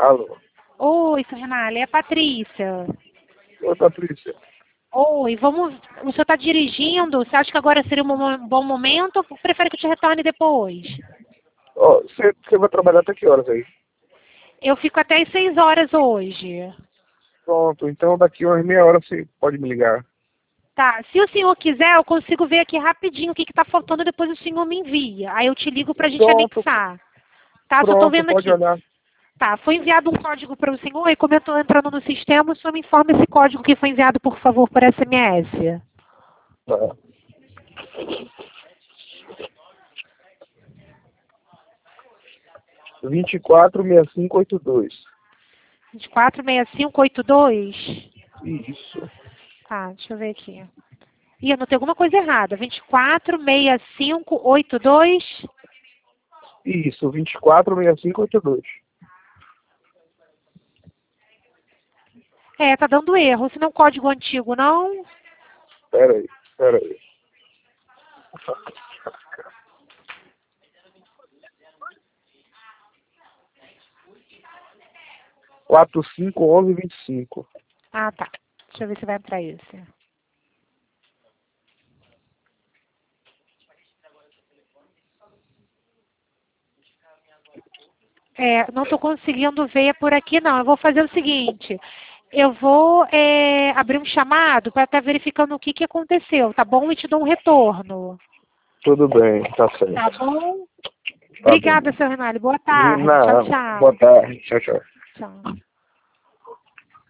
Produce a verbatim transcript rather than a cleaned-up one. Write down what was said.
Alô? Oi, seu Renale, é a Patrícia. Oi, Patrícia. Oi, vamos. O senhor está dirigindo? Você acha que agora seria um mo- bom momento ou prefere que eu te retorne depois? Ó, você você vai trabalhar até que horas aí? Eu fico até às seis horas hoje. Pronto, então daqui umas meia hora você pode me ligar. Tá, se o senhor quiser, eu consigo ver aqui rapidinho o que está faltando, depois o senhor me envia. Aí eu te ligo para a gente Pronto, anexar. Tá, só estou pronto, vendo pode aqui. olhar. Tá, foi enviado um código para o senhor e como eu estou entrando no sistema, o senhor me informa esse código que foi enviado, por favor, por S M S. Tá. vinte e quatro, sessenta e cinco, oitenta e dois. vinte e quatro, sessenta e cinco, oitenta e dois. Isso. Tá, deixa eu ver aqui. Ih, eu notei alguma coisa errada. vinte e quatro, sessenta e cinco, oitenta e dois. Isso, vinte e quatro, sessenta e cinco, oitenta e dois. É, tá dando erro. Se não é um código antigo, não? Pera aí, pera aí. quatro cinco onze vinte e cinco. Ah, tá. Deixa eu ver se vai pra esse. É, não tô conseguindo ver por aqui, não. Eu vou fazer o seguinte. Eu vou é, abrir um chamado para estar verificando o que, que aconteceu, tá bom? E te dou um retorno. Tudo bem, tá certo. Tá bom? Tá Obrigada, bom. seu Renale. Boa De tarde. Tchau, nada. tchau. Boa tarde. Tchau, tchau. Tchau.